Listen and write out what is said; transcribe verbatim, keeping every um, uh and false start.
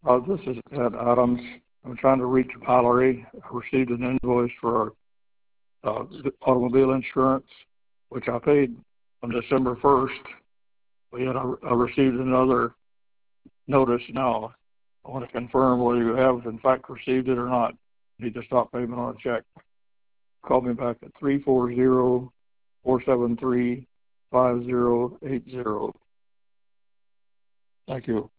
Uh, this is Ed Adams. I'm trying to reach Valerie. I received an invoice for uh, automobile insurance, which I paid on December first. But yet I, I received another notice now. I want to confirm whether you have in fact received it or not. You need to stop payment on a check. Call me back at three four zero, four seven three, five zero eight zero. Thank you.